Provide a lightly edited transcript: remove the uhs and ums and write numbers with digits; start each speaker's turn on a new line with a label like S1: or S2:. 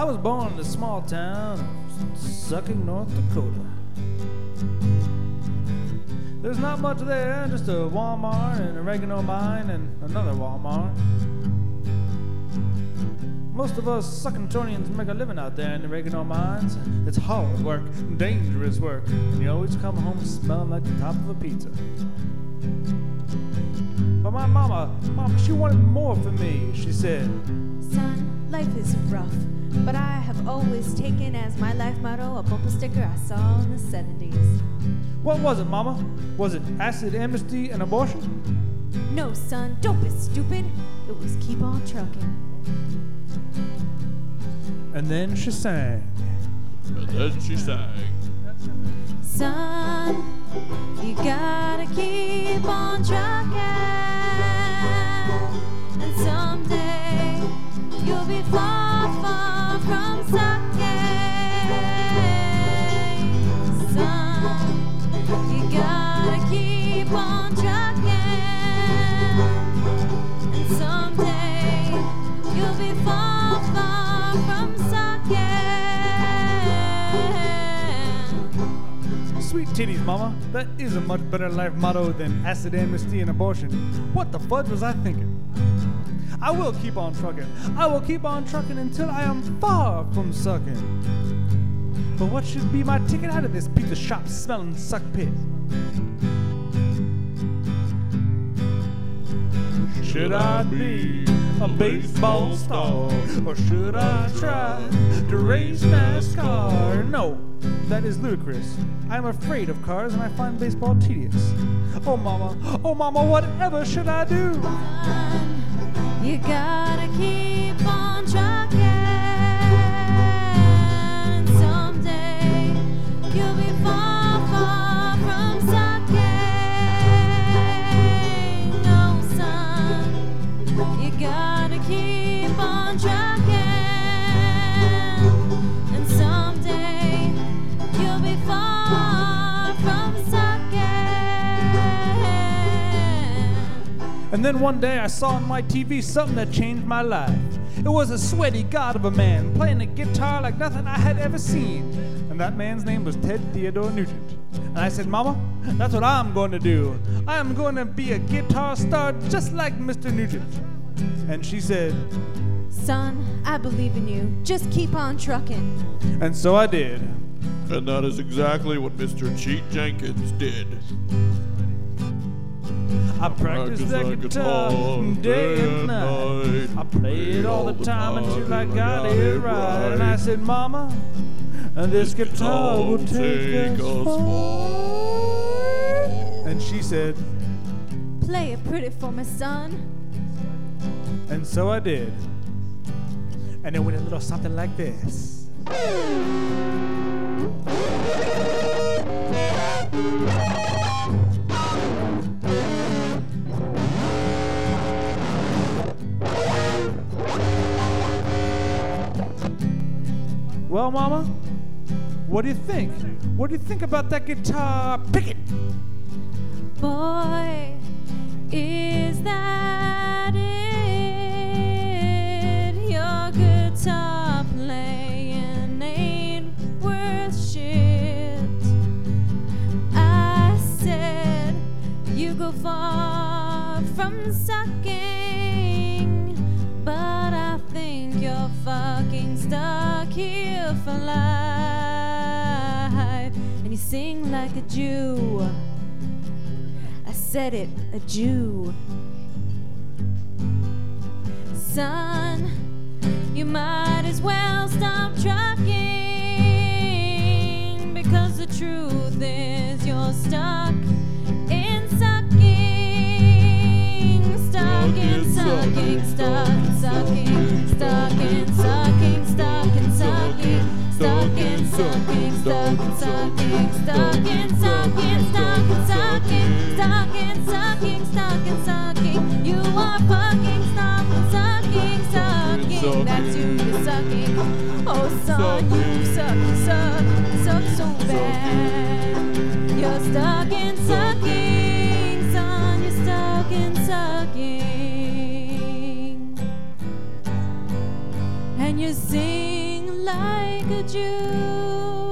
S1: I was born in a small town of Sucking, North Dakota. There's not much there, just a Walmart and an oregano mine and another Walmart. Most of us Suckingtonians make a living out there in the oregano mines. It's hard work, dangerous work, and you always come home smelling like the top of a pizza. But my mama, she wanted more for me, she said.
S2: Son, life is rough, but I have always taken as my life motto a bumper sticker I saw in the 70s.
S1: What was it, Mama? Was it acid, amnesty, and abortion?
S2: No, son, don't be stupid. It was keep on trucking.
S1: And then she sang.
S2: Son, you gotta keep on trucking, and someday you'll be far, far from sucking. Son, you gotta keep on trucking, and someday you'll be far, far from sucking.
S1: Sweet titties, Mama. That is a much better life motto than acid, amnesty, and abortion. What the fudge was I thinking? I will keep on trucking. I will keep on trucking until I am far from sucking. But what should be my ticket out of this pizza shop smelling suck pit? Should I be a baseball star, or should I try to race NASCAR? No, that is ludicrous. I am afraid of cars and I find baseball tedious. Oh mama, whatever should I do?
S2: Son, you gotta keep on trucking, and someday you'll be far, far from sucking. No, son, you gotta keep on trucking, and someday you'll be far from sucking.
S1: And then one day I saw on my TV something that changed my life. It was a sweaty god of a man playing a guitar like nothing I had ever seen. And that man's name was Ted Theodore Nugent. And I said, Mama, that's what I'm going to do. I am going to be a guitar star just like Mr. Nugent. And she said,
S2: Son, I believe in you. Just keep on trucking.
S1: and so I did.
S3: And that is exactly what Mr. Cheat Jenkins did.
S1: I practiced that guitar day and night. I played it all the time until I got it right. And I said, Mama, this guitar will take us far. And she said,
S2: Play it pretty for me, son.
S1: and so I did. And it went a little something like this. Well, Mama, what do you think? What do you think about that guitar picking?
S2: Boy, is that it? Your guitar playing ain't worth shit. I said you go far from sucking, but I think you're fucking stuck here for life. And you sing like a Jew. I said it, a Jew. Son, you might as well stop trucking, because the truth is you're stuck in sucking, stuck in sucking, stuck in sucking, stuck in sucking, stuck in sucking, stuck in sucking, stuck in sucking, stuck in sucking, stuck in sucking, stuck in sucking, stuck in sucking. You are fucking stuck in sucking, sucking. That's you, you're sucking. Oh son, you suck so bad. You're stuck in sucking, son. You're stuck in sucking, and you sing like a Jew.